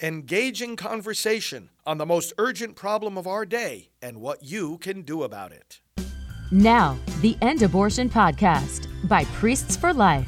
Engaging conversation on the most urgent problem of our day and what you can do about it. Now, the End Abortion Podcast by Priests for Life.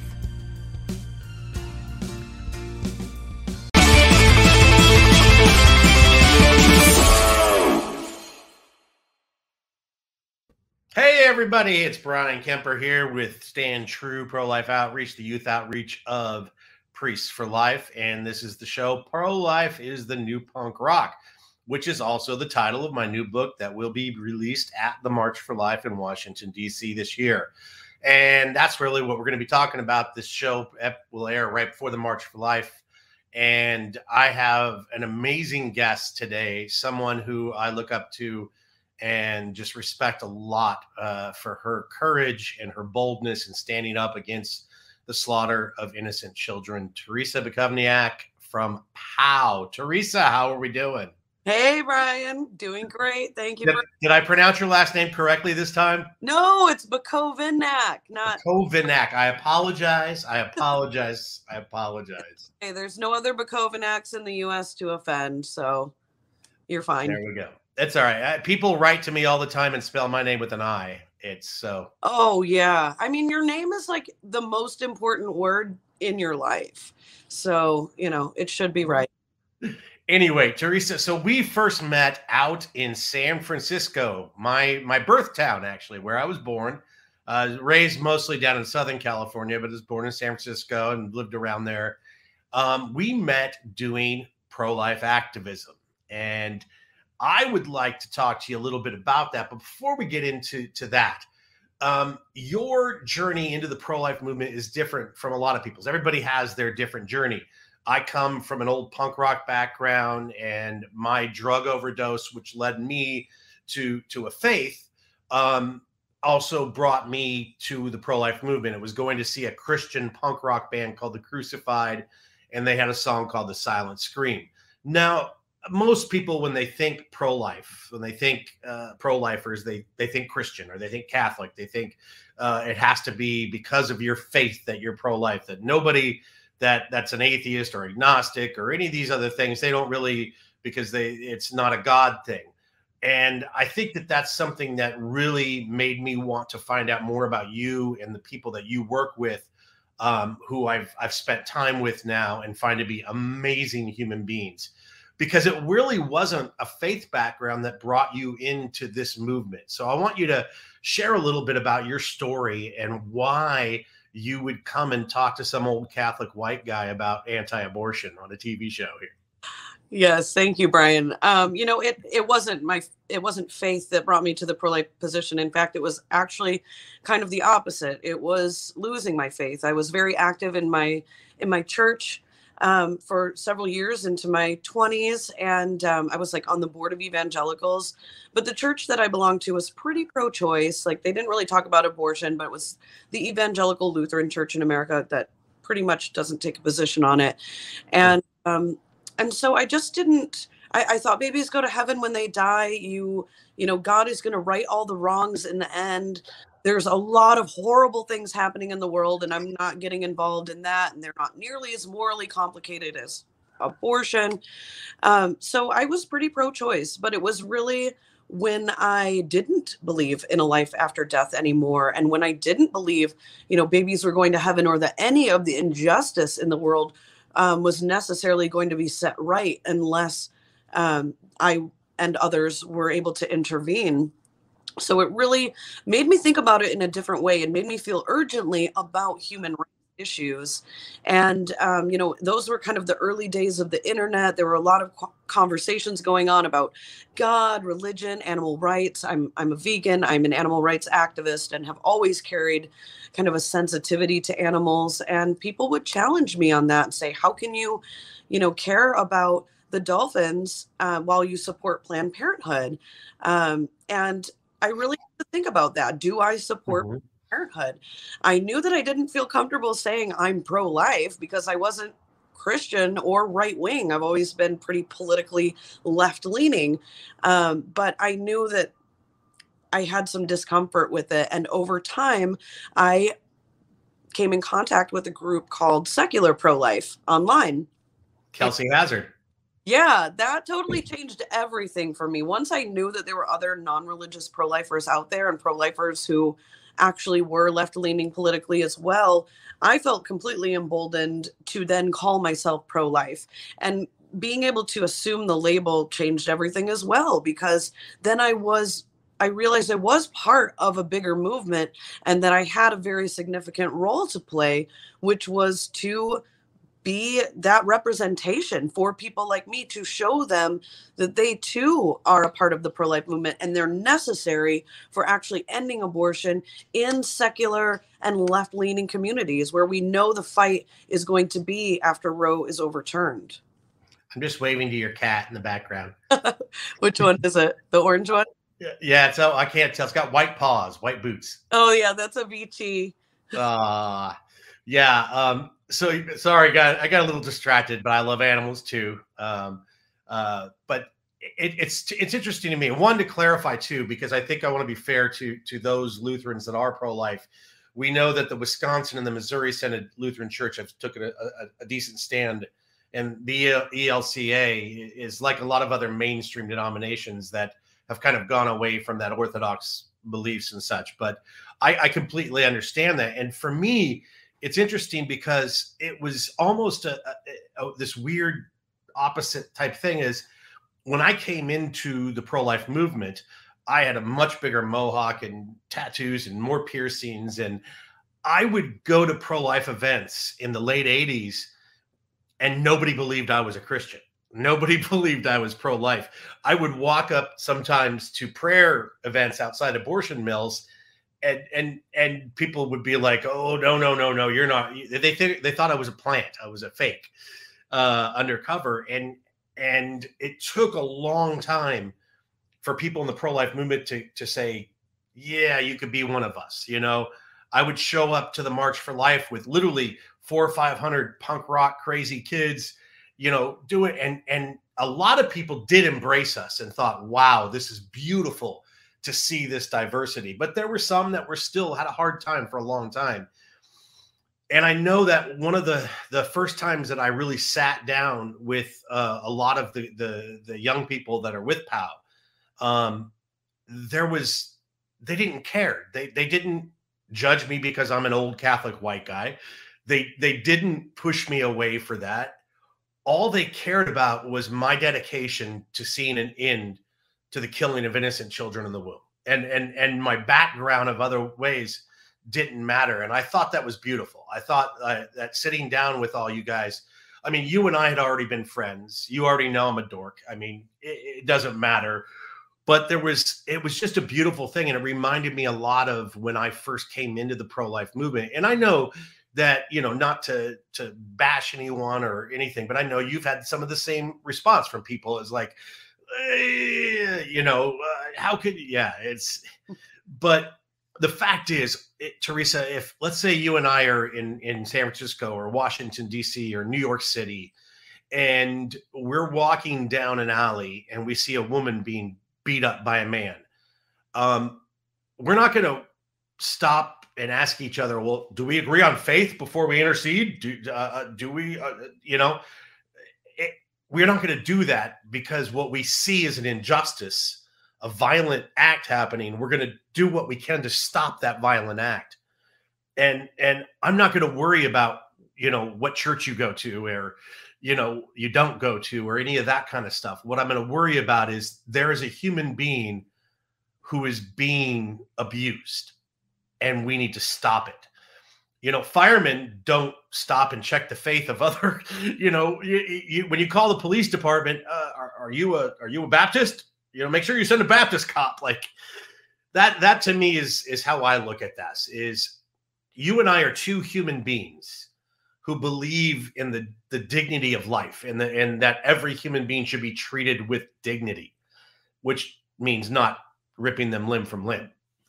Hey everybody, it's Brian Kemper here with Stand True Pro-Life Outreach, the youth outreach of Priests for Life, and this is the show Pro-Life is the New Punk Rock, which is also the title of my new book that will be released at the March for Life in Washington, D.C. this year. And that's really what we're going to be talking about. This show will air right before the March for Life, and I have an amazing guest today, someone who I look up to and just respect a lot for her courage and her boldness in standing up against the slaughter of innocent children. Teresa Bukovniak from POW. Teresa, how are we doing? Hey, Brian. Doing great. Thank you. Did I pronounce your last name correctly this time? No, it's Bukovniak, not Bukovniak. I apologize. I apologize. Hey, there's no other Bukovniaks in the U.S. to offend, so you're fine. There we go. That's all right. People write to me all the time and spell my name with an I. It's so. Oh, yeah. I mean, your name is like the most important word in your life. So, it should be right. Anyway, Teresa, so we first met out in San Francisco, my birth town, actually, where I was born. Raised mostly down in Southern California, but was born in San Francisco and lived around there. We met doing pro-life activism. And I would like to talk to you a little bit about that. But before we get into that, your journey into the pro-life movement is different from a lot of people's. Everybody has their different journey. I come from an old punk rock background, and my drug overdose, which led me to a faith, also brought me to the pro-life movement. It was going to see a Christian punk rock band called The Crucified, and they had a song called The Silent Scream. Now, most people, when they think pro-life, when they think pro-lifers, they think Christian or they think Catholic. They think it has to be because of your faith that you're pro-life, that nobody that's an atheist or agnostic or any of these other things, they don't really, because it's not a God thing. And I think that that's something that really made me want to find out more about you and the people that you work with, who I've spent time with now and find to be amazing human beings. Because it really wasn't a faith background that brought you into this movement. So I want you to share a little bit about your story and why you would come and talk to some old Catholic white guy about anti-abortion on a TV show here. Yes, thank you, Brian. It wasn't faith that brought me to the pro-life position. In fact, it was actually kind of the opposite. It was losing my faith. I was very active in my church for several years into my 20s. And I was like on the board of evangelicals. But the church that I belonged to was pretty pro-choice. Like, they didn't really talk about abortion, but it was the Evangelical Lutheran Church in America that pretty much doesn't take a position on it. And so I just didn't, I thought babies go to heaven when they die. God is going to right all the wrongs in the end. There's a lot of horrible things happening in the world, and I'm not getting involved in that. And they're not nearly as morally complicated as abortion. So I was pretty pro-choice, but it was really when I didn't believe in a life after death anymore. And when I didn't believe, babies were going to heaven, or that any of the injustice in the world was necessarily going to be set right unless I and others were able to intervene. So it really made me think about it in a different way and made me feel urgently about human rights issues. And, those were kind of the early days of the internet. There were a lot of conversations going on about God, religion, animal rights. I'm a vegan. I'm an animal rights activist and have always carried kind of a sensitivity to animals. And people would challenge me on that and say, how can you, care about the dolphins while you support Planned Parenthood? And I really had to think about that. Do I support Planned Parenthood? I knew that I didn't feel comfortable saying I'm pro-life because I wasn't Christian or right wing. I've always been pretty politically left leaning. But I knew that I had some discomfort with it. And over time, I came in contact with a group called Secular Pro-Life online. Kelsey Hazard. Yeah, that totally changed everything for me. Once I knew that there were other non-religious pro-lifers out there and pro-lifers who actually were left-leaning politically as well, I felt completely emboldened to then call myself pro-life. And being able to assume the label changed everything as well, because then I realized I was part of a bigger movement and that I had a very significant role to play, which was to be that representation for people like me, to show them that they too are a part of the pro-life movement and they're necessary for actually ending abortion in secular and left-leaning communities where we know the fight is going to be after Roe is overturned. I'm just waving to your cat in the background. Which one is it? The orange one? Yeah, so I can't tell. It's got white paws, white boots. Oh yeah, that's a Vici. Yeah. So sorry, I got a little distracted, but I love animals too. But it's interesting to me. One, to clarify too, because I think I want to be fair to those Lutherans that are pro-life. We know that the Wisconsin and the Missouri Synod Lutheran Church have taken a decent stand, and the ELCA is like a lot of other mainstream denominations that have kind of gone away from that Orthodox beliefs and such. But I completely understand that, and for me, it's interesting because it was almost this weird opposite type thing. Is when I came into the pro-life movement, I had a much bigger mohawk and tattoos and more piercings. And I would go to pro-life events in the late 80s and nobody believed I was a Christian. Nobody believed I was pro-life. I would walk up sometimes to prayer events outside abortion mills, and people would be like, "Oh, no, you're not." They thought I was a plant. I was a fake undercover, and it took a long time for people in the pro-life movement to say, "Yeah, you could be one of us." You know, I would show up to the March for Life with literally 400 or 500 punk rock crazy kids, you know, do it, and a lot of people did embrace us and thought, "Wow, this is beautiful to see this diversity." But there were some that were still had a hard time for a long time. And I know that one of the first times that I really sat down with a lot of the young people that are with POW, they didn't care. They didn't judge me because I'm an old Catholic white guy. They didn't push me away for that. All they cared about was my dedication to seeing an end to the killing of innocent children in the womb. And my background of other ways didn't matter. And I thought that was beautiful. I thought that sitting down with all you guys, I mean, you and I had already been friends. You already know I'm a dork. I mean, it doesn't matter. But it was just a beautiful thing. And it reminded me a lot of when I first came into the pro-life movement. And I know that, you know, not to bash anyone or anything, but I know you've had some of the same response from people as like, you know, how could, yeah, but the fact is, Teresa, if let's say you and I are in San Francisco or Washington, D.C. or New York City, and we're walking down an alley and we see a woman being beat up by a man, we're not going to stop and ask each other, well, do we agree on faith before we intercede? Do we, you know, we're not going to do that, because what we see is an injustice, a violent act happening. We're going to do what we can to stop that violent act. And I'm not going to worry about, you know, what church you go to or, you know, you don't go to or any of that kind of stuff. What I'm going to worry about is there is a human being who is being abused, and we need to stop it. You know, firemen don't stop and check the faith of other, you know, when you call the police department, are you a Baptist? You know, make sure you send a Baptist cop. Like that to me is how I look at this. Is you and I are two human beings who believe in the dignity of life, and that every human being should be treated with dignity, which means not ripping them limb from limb.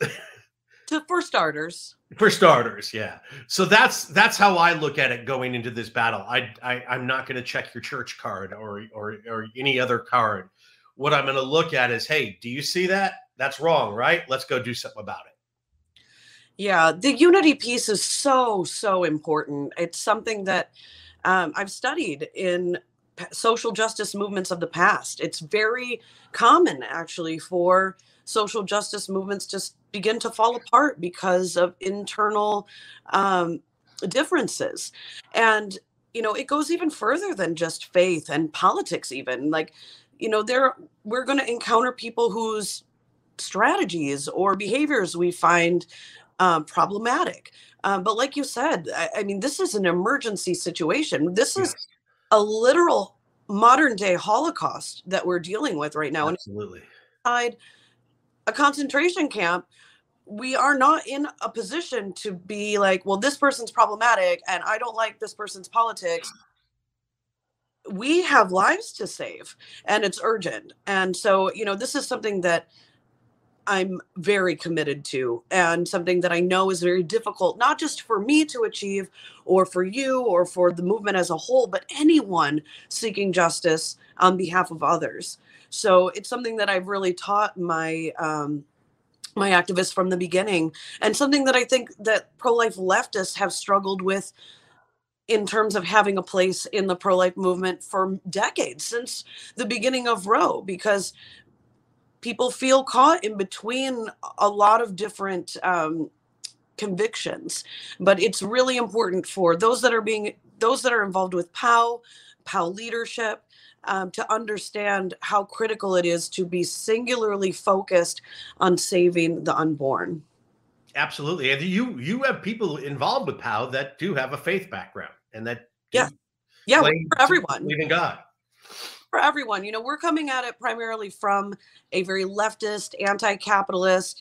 For starters. For starters, yeah. So that's how I look at it going into this battle. I'm not going to check your church card or any other card. What I'm going to look at is, hey, do you see that? That's wrong, right? Let's go do something about it. Yeah, the unity piece is so important. It's something that I've studied in social justice movements of the past. It's very common, actually, for social justice movements just begin to fall apart because of internal differences. And, it goes even further than just faith and politics, even. Like, we're going to encounter people whose strategies or behaviors we find problematic. But like you said, I mean, this is an emergency situation. This is Yes, a literal modern day Holocaust that we're dealing with right now. And absolutely. inside a concentration camp, we are not in a position to be like, well, this person's problematic and I don't like this person's politics. We have lives to save and it's urgent. And so, this is something that I'm very committed to, and something that I know is very difficult, not just for me to achieve or for you or for the movement as a whole, but anyone seeking justice on behalf of others. So it's something that I've really taught my my activists from the beginning, and something that I think that pro-life leftists have struggled with in terms of having a place in the pro-life movement for decades, since the beginning of Roe, because people feel caught in between a lot of different convictions. But it's really important for those that are involved with POW leadership, to understand how critical it is to be singularly focused on saving the unborn. Absolutely. And you have people involved with POW that do have a faith background and that Yeah, for everyone. believe in God. For everyone, we're coming at it primarily from a very leftist, anti-capitalist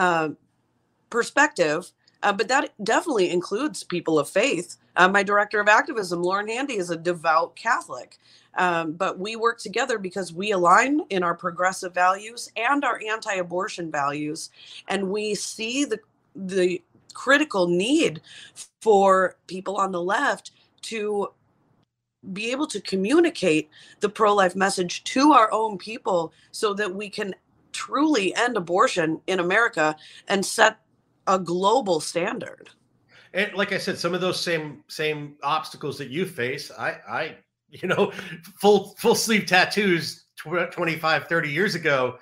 perspective, but that definitely includes people of faith. My director of activism, Lauren Handy, is a devout Catholic, but we work together because we align in our progressive values and our anti-abortion values, and we see the critical need for people on the left to be able to communicate the pro-life message to our own people so that we can truly end abortion in America and set a global standard. And like I said, some of those same obstacles that you face, I full sleeve tattoos 25, 30 years ago,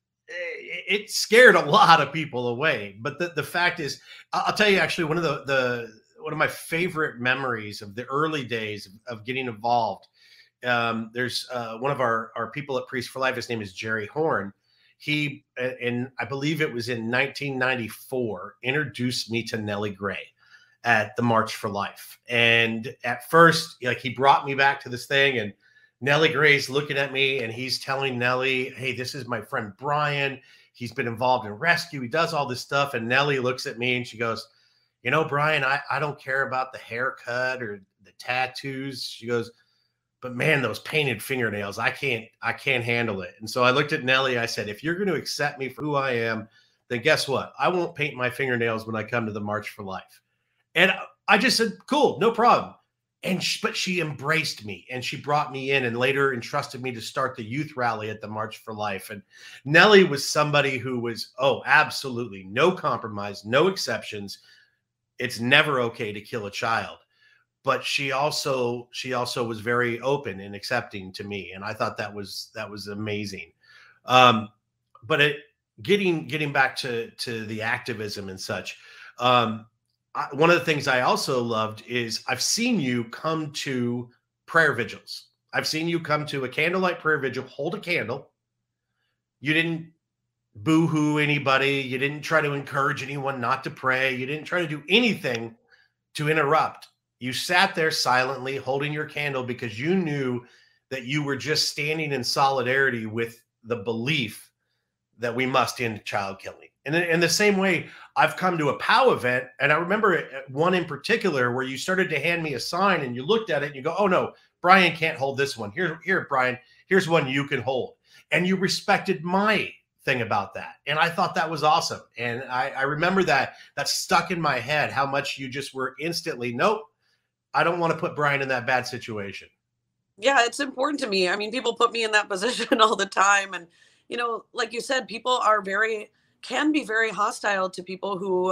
it scared a lot of people away. But the fact is, I'll tell you, actually, one of my favorite memories of the early days of getting involved. There's one of our people at Priest for Life. His name is Jerry Horn. He, and I believe it was in 1994, introduced me to Nellie Gray at the March for Life. And at first, he brought me back to this thing, and Nellie Gray's looking at me and he's telling Nellie, hey, this is my friend Brian. He's been involved in rescue. He does all this stuff. And Nellie looks at me and she goes, Brian, I don't care about the haircut or the tattoos. She goes, but man, those painted fingernails, I can't handle it. And so I looked at Nellie. I said, if you're going to accept me for who I am, then guess what? I won't paint my fingernails when I come to the March for Life. And I just said, cool, no problem. But she embraced me and she brought me in and later entrusted me to start the youth rally at the March for Life. And Nellie was somebody who was, absolutely no compromise, no exceptions. It's never okay to kill a child. But she also was very open and accepting to me. And I thought that was amazing. But getting back to the activism and such, one of the things I also loved is I've seen you come to prayer vigils. I've seen you come to a candlelight prayer vigil, hold a candle. You didn't boo-hoo anybody. You didn't try to encourage anyone not to pray. You didn't try to do anything to interrupt. You sat there silently holding your candle because you knew that you were just standing in solidarity with the belief that we must end child killing. And in the same way, I've come to a POW event, and I remember one in particular where you started to hand me a sign and you looked at it and you go, oh no, Brian can't hold this one. Here, Brian, here's one you can hold. And you respected my thing about that. And I thought that was awesome. And I remember that stuck in my head, how much you just were instantly, nope, I don't want to put Brian in that bad situation. Yeah, it's important to me. I mean, people put me in that position all the time. And, like you said, people can be very hostile to people who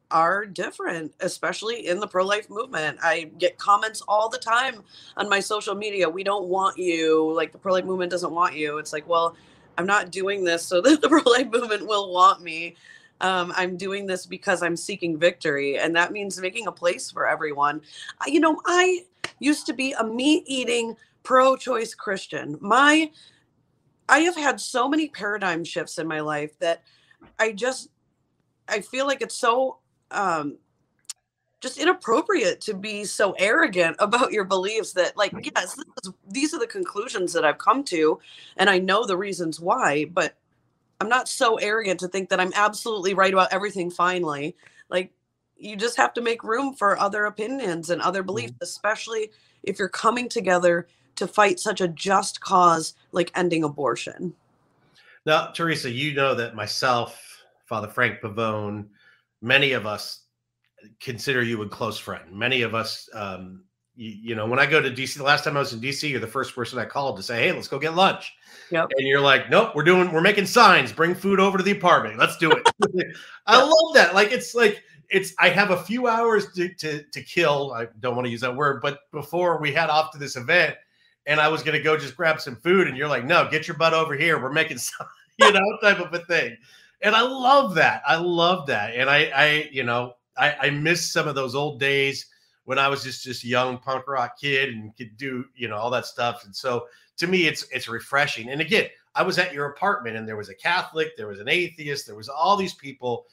are different, especially in the pro-life movement. I get comments all the time on my social media. We don't want you. Like, the pro-life movement doesn't want you. It's like, well, I'm not doing this so that the pro-life movement will want me. I'm doing this because I'm seeking victory. And that means making a place for everyone. I used to be a meat-eating, pro-choice Christian. I have had so many paradigm shifts in my life that I feel like it's so just inappropriate to be so arrogant about your beliefs that, like, yes, these are the conclusions that I've come to, and I know the reasons why, but I'm not so arrogant to think that I'm absolutely right about everything finally. Like, you just have to make room for other opinions and other beliefs, especially if you're coming together to fight such a just cause like ending abortion. Now, Teresa, you know that myself, Father Frank Pavone, many of us consider you a close friend. Many of us, when I go to DC, the last time I was in DC, you're the first person I called to say, hey, let's go get lunch. Yep. And you're like, nope, we're making signs, bring food over to the apartment. Let's do it. I love that. Like, I have a few hours to kill. I don't want to use that word, but before we head off to this event, and I was going to go just grab some food, and you're like, no, get your butt over here. We're making signs, type of a thing. And I love that. And I miss some of those old days when I was just young punk rock kid and could do, all that stuff. And so to me, it's refreshing. And again, I was at your apartment, and there was a Catholic, there was an atheist, there was all these people,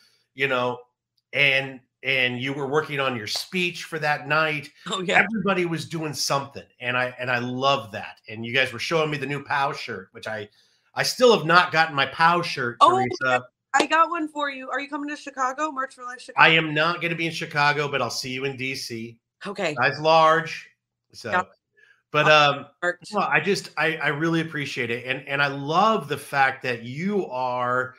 and you were working on your speech for that night. Oh yeah. Everybody was doing something. And I love that. And you guys were showing me the new POW shirt, which I still have not gotten my POW shirt, Teresa. I got one for you. Are you coming to Chicago? March for Life Chicago? I am not going to be in Chicago, but I'll see you in DC. Okay. Size large. So, yeah. But well, I really appreciate it. And I love the fact that you are,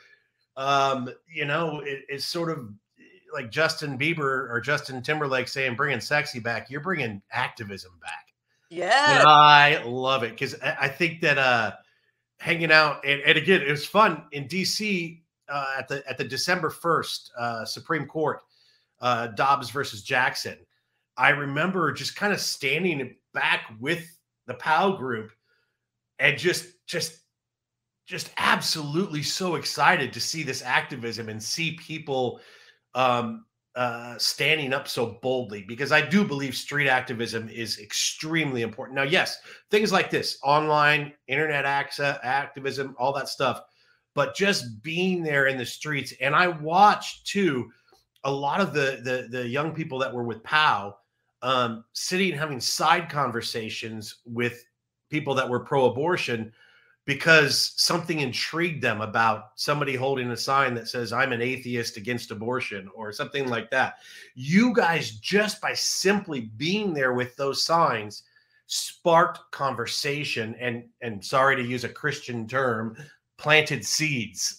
it's sort of like Justin Bieber or Justin Timberlake saying, bringing sexy back. You're bringing activism back. Yeah. And I love it. Cause I think that, hanging out and again, it was fun in DC, at the December 1st Supreme Court, Dobbs versus Jackson. I remember just kind of standing back with the POW group and just absolutely so excited to see this activism and see people standing up so boldly, because I do believe street activism is extremely important. Now, yes, things like this, online, internet access, activism, all that stuff, but just being there in the streets. And I watched too, a lot of the young people that were with POW sitting and having side conversations with people that were pro-abortion because something intrigued them about somebody holding a sign that says, I'm an atheist against abortion, or something like that. You guys, just by simply being there with those signs, sparked conversation and sorry to use a Christian term, planted seeds.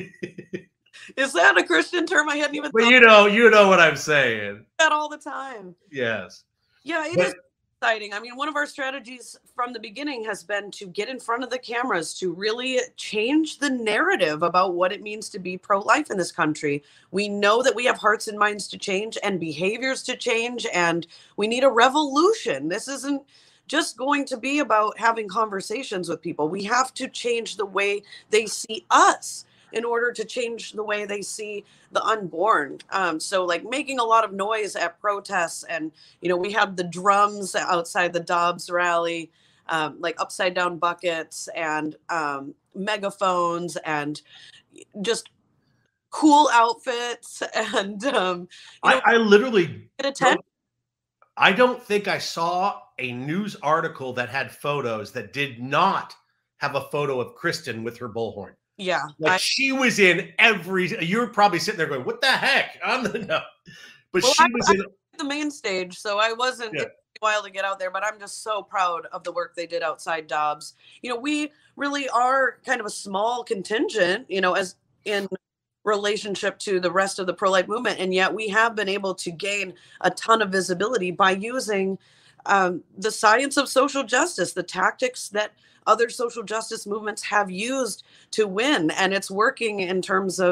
Is that a Christian term? I hadn't even. But you know what I'm saying. That all the time. Yes. Yeah, it is exciting. I mean, one of our strategies from the beginning has been to get in front of the cameras to really change the narrative about what it means to be pro-life in this country. We know that we have hearts and minds to change and behaviors to change, and we need a revolution. This isn't just going to be about having conversations with people. We have to change the way they see us in order to change the way they see the unborn. So like making a lot of noise at protests, and, we had the drums outside the Dobbs rally, like upside down buckets and megaphones and just cool outfits. And I literally get attention. I don't think I saw a news article that had photos that did not have a photo of Kristen with her bullhorn. Yeah. Like she was in you're probably sitting there going, what the heck? But she was in the main stage. So I wasn't, It took me a while to get out there, but I'm just so proud of the work they did outside Dobbs. We really are kind of a small contingent, as in relationship to the rest of the pro-life movement. And yet we have been able to gain a ton of visibility by using the science of social justice, the tactics that other social justice movements have used to win. And it's working in terms of,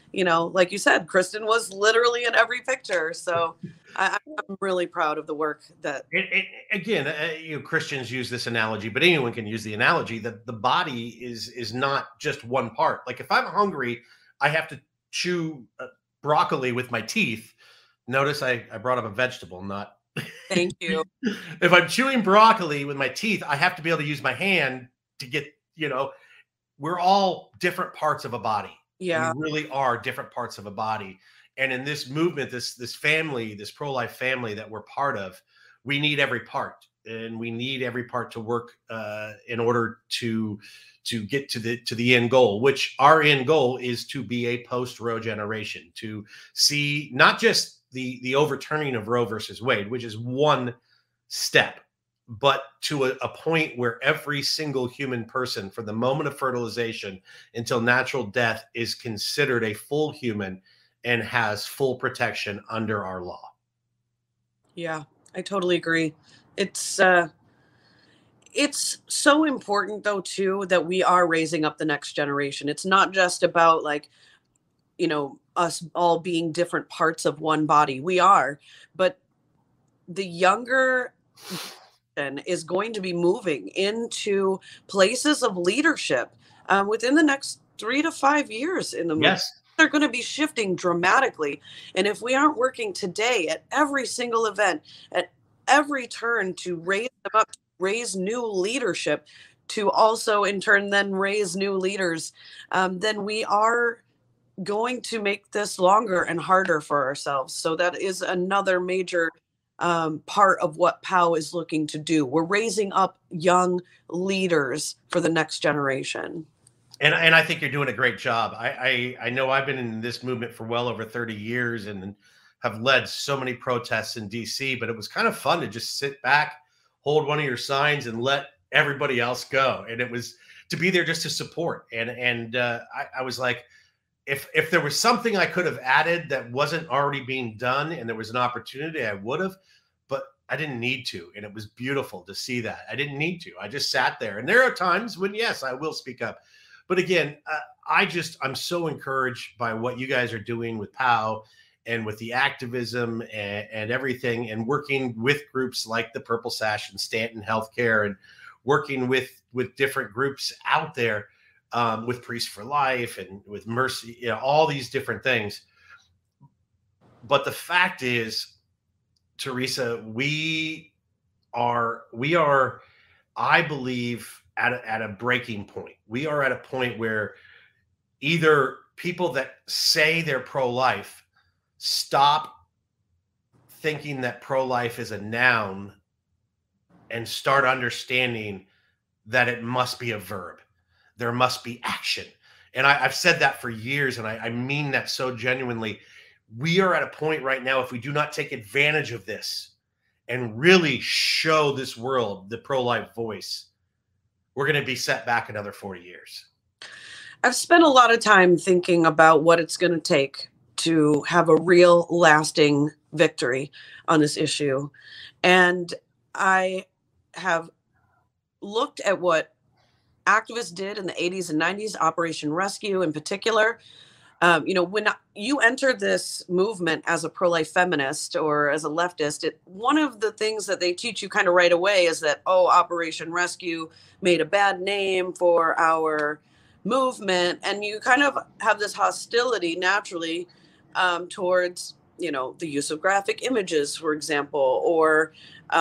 like you said, Kristen was literally in every picture. So I'm really proud of the work that. Again, Christians use this analogy, but anyone can use the analogy that the body is not just one part. Like if I'm hungry, I have to chew broccoli with my teeth. Notice I brought up a vegetable, not. Thank you. If I'm chewing broccoli with my teeth, I have to be able to use my hand to get, we're all different parts of a body. Yeah. We really are different parts of a body. And in this movement, this family, this pro-life family that we're part of, we need every part, and we need every part to work in order to get to the end goal, which our end goal is to be a post-Roe generation, to see not just the overturning of Roe versus Wade, which is one step, but to a point where every single human person from the moment of fertilization until natural death is considered a full human and has full protection under our law. Yeah, I totally agree. It's so important though too that we are raising up the next generation. It's not just about us all being different parts of one body. We are, but the younger is going to be moving into places of leadership within the next 3 to 5 years in the movement. Yes. They're going to be shifting dramatically. And if we aren't working today at every single event, at every turn to raise them up, raise new leadership, to also in turn then raise new leaders, then we are going to make this longer and harder for ourselves. So that is another major part of what POW is looking to do. We're raising up young leaders for the next generation. And I think you're doing a great job. I know I've been in this movement for well over 30 years and have led so many protests in DC, but it was kind of fun to just sit back, hold one of your signs and let everybody else go. And it was to be there just to support. And I was like, if there was something I could have added that wasn't already being done and there was an opportunity, I would have, but I didn't need to. And it was beautiful to see that. I didn't need to. I just sat there. And there are times when, yes, I will speak up. But again, I'm so encouraged by what you guys are doing with POW and with the activism and everything, and working with groups like the Purple Sash and Stanton Healthcare, and working with different groups out there, with Priests for Life and with Mercy, all these different things. But the fact is, Teresa, we are, I believe, at a breaking point. We are at a point where either people that say they're pro-life stop thinking that pro-life is a noun and start understanding that it must be a verb. There must be action. And I've said that for years, and I mean that so genuinely. We are at a point right now, if we do not take advantage of this and really show this world the pro-life voice, we're going to be set back another 40 years. I've spent a lot of time thinking about what it's going to take to have a real lasting victory on this issue. And I have looked at what activists did in the 80s and 90s, Operation Rescue in particular. When you enter this movement as a pro-life feminist or as a leftist, one of the things that they teach you kind of right away is that, Operation Rescue made a bad name for our movement. And you kind of have this hostility naturally towards, the use of graphic images, for example, or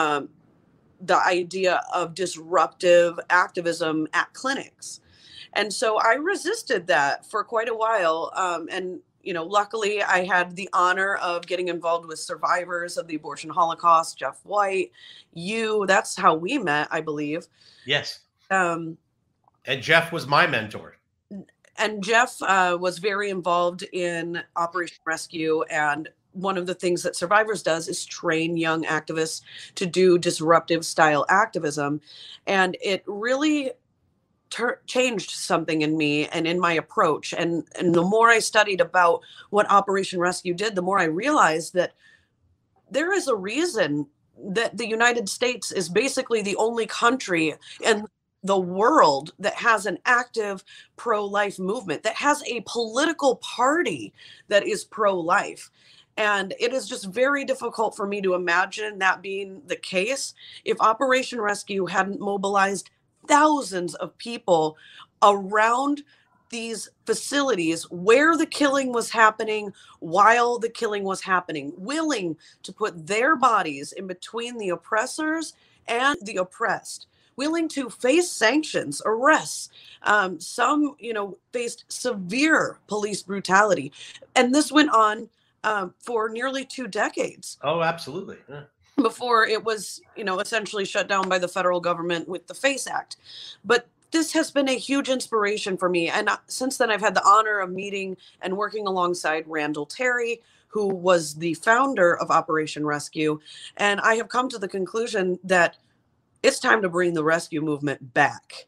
the idea of disruptive activism at clinics. And so I resisted that for quite a while. Luckily I had the honor of getting involved with survivors of the abortion Holocaust, Jeff White, that's how we met, I believe. Yes. And Jeff was my mentor. And Jeff was very involved in Operation Rescue. And one of the things that Survivors does is train young activists to do disruptive style activism. And it really changed something in me and in my approach. And the more I studied about what Operation Rescue did, the more I realized that there is a reason that the United States is basically the only country and the world that has an active pro-life movement, that has a political party that is pro-life. And it is just very difficult for me to imagine that being the case if Operation Rescue hadn't mobilized thousands of people around these facilities where the killing was happening, while the killing was happening, willing to put their bodies in between the oppressors and the oppressed, willing to face sanctions, arrests. Some, faced severe police brutality. And this went on for nearly 2 decades. Oh, absolutely. Yeah. Before it was, essentially shut down by the federal government with the FACE Act. But this has been a huge inspiration for me. And since then, I've had the honor of meeting and working alongside Randall Terry, who was the founder of Operation Rescue. And I have come to the conclusion that it's time to bring the rescue movement back.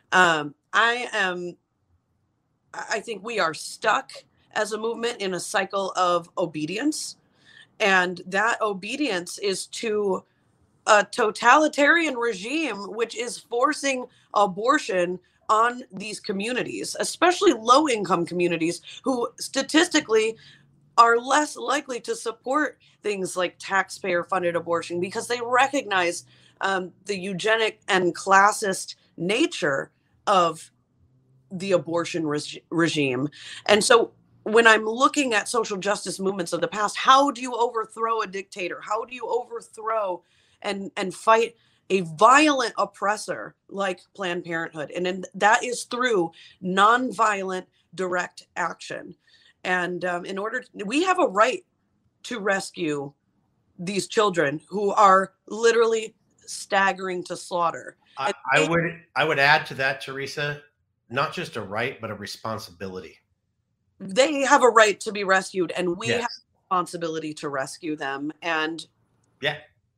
I think we are stuck as a movement in a cycle of obedience. And that obedience is to a totalitarian regime, which is forcing abortion on these communities, especially low-income communities who statistically are less likely to support things like taxpayer-funded abortion because they recognize the eugenic and classist nature of the abortion regime. And so when I'm looking at social justice movements of the past, how do you overthrow a dictator? How do you overthrow and fight a violent oppressor like Planned Parenthood? And that is through nonviolent direct action. And we have a right to rescue these children who are literally staggering to slaughter. I would add to that, Teresa, not just a right, but a responsibility. They have a right to be rescued, and we have a responsibility to rescue them. And yeah,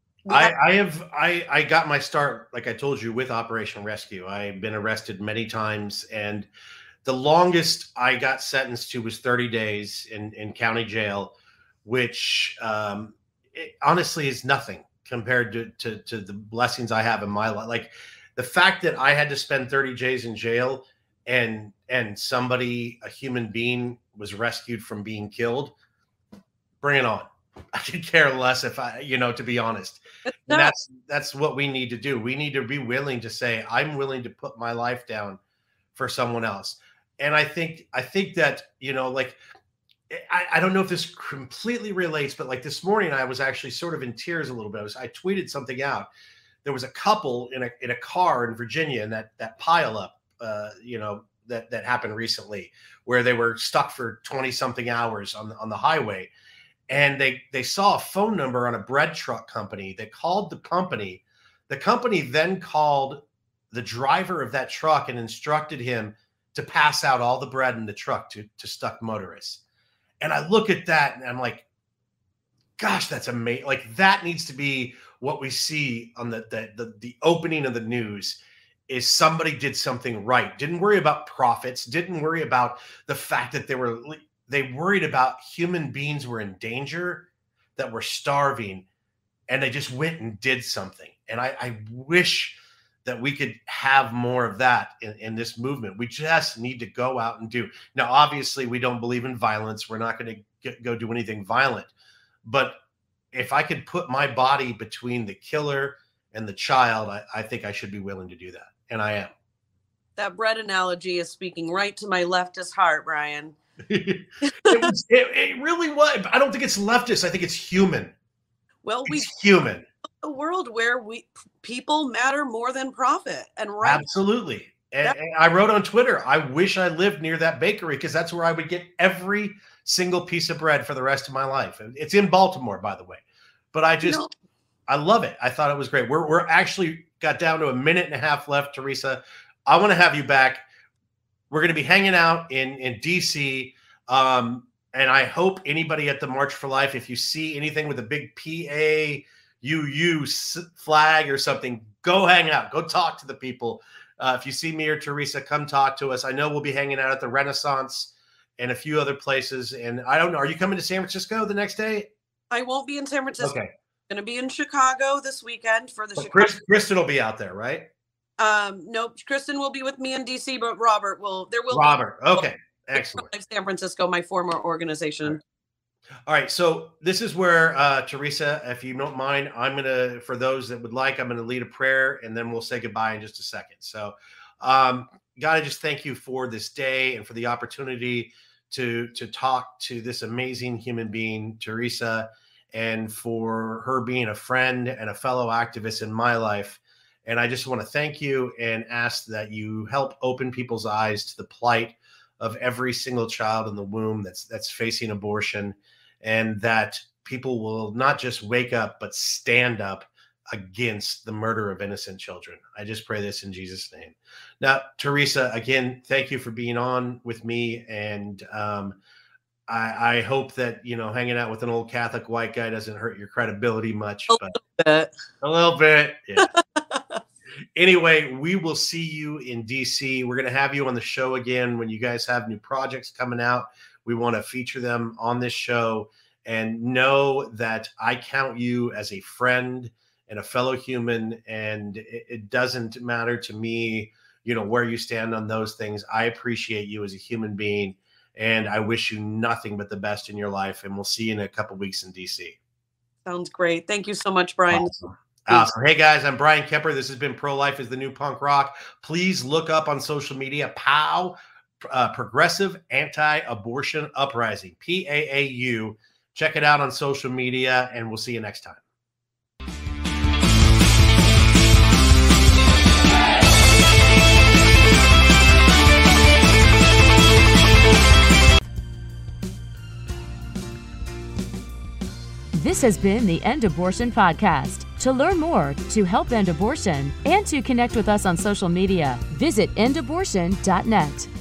I got my start, like I told you, with Operation Rescue. I've been arrested many times, and the longest I got sentenced to was 30 days in county jail, which honestly is nothing compared to the blessings I have in my life. Like the fact that I had to spend 30 days in jail and somebody, a human being, was rescued from being killed, bring it on. I could care less if to be honest. And that's what we need to do. We need to be willing to say, I'm willing to put my life down for someone else. And I think that, I don't know if this completely relates, but like this morning, I was actually sort of in tears a little bit. I tweeted something out. There was a couple in a car in Virginia, and that pile up, that happened recently, where they were stuck for 20 something hours on the highway. And they saw a phone number on a bread truck company. They called the company. The company then called the driver of that truck and instructed him to pass out all the bread in the truck to stuck motorists. And I look at that and I'm like, gosh, that's amazing. Like that needs to be what we see on the opening of the news, is somebody did something right. Didn't worry about profits. Didn't worry about the fact that they worried about human beings were in danger, that were starving, and they just went and did something. And I wish that we could have more of that in this movement. We just need to go out and do. Now, obviously, we don't believe in violence. We're not going to go do anything violent. But if I could put my body between the killer and the child, I think I should be willing to do that. And I am. That bread analogy is speaking right to my leftist heart, Brian. It really was. I don't think it's leftist. I think it's human. Well, it's human. A world where people matter more than profit, and right. Absolutely. And I wrote on Twitter, I wish I lived near that bakery, because that's where I would get every single piece of bread for the rest of my life. It's in Baltimore, by the way. But I love it. I thought it was great. We're actually got down to a minute and a half left, Teresa. I want to have you back. We're going to be hanging out in DC. And I hope anybody at the March for Life, if you see anything with a big PAUU flag or something, go hang out. Go talk to the people. If you see me or Teresa, come talk to us. I know we'll be hanging out at the Renaissance and a few other places. And I don't know, are you coming to San Francisco the next day? I won't be in San Francisco. Okay. I'm going to be in Chicago this weekend for the Chicago. Kristen will be out there, right? Nope. Kristen will be with me in DC, but Robert will. There will Robert. be Okay. Excellent. San Francisco, my former organization. All right. So this is where, Teresa, if you don't mind, I'm going to, for those that would like, I'm going to lead a prayer and then we'll say goodbye in just a second. So, God, I just thank you for this day and for the opportunity to talk to this amazing human being, Teresa, and for her being a friend and a fellow activist in my life. And I just want to thank you and ask that you help open people's eyes to the plight of every single child in the womb that's facing abortion, and that people will not just wake up, but stand up against the murder of innocent children. I just pray this in Jesus' name. Now, Teresa, again, thank you for being on with me. And I hope that, hanging out with an old Catholic white guy doesn't hurt your credibility much. A little bit. Yeah. Anyway, we will see you in DC. We're going to have you on the show again when you guys have new projects coming out. We want to feature them on this show, and know that I count you as a friend and a fellow human. And it doesn't matter to me, where you stand on those things. I appreciate you as a human being, and I wish you nothing but the best in your life. And we'll see you in a couple weeks in DC. Sounds great. Thank you so much, Brian. Awesome. Hey guys, I'm Brian Kemper. This has been Pro-Life is the New Punk Rock. Please look up on social media, POW, Progressive Anti-Abortion Uprising, PAAU. Check it out on social media, and we'll see you next time. This has been the End Abortion Podcast. To learn more, to help end abortion, and to connect with us on social media, visit endabortion.net.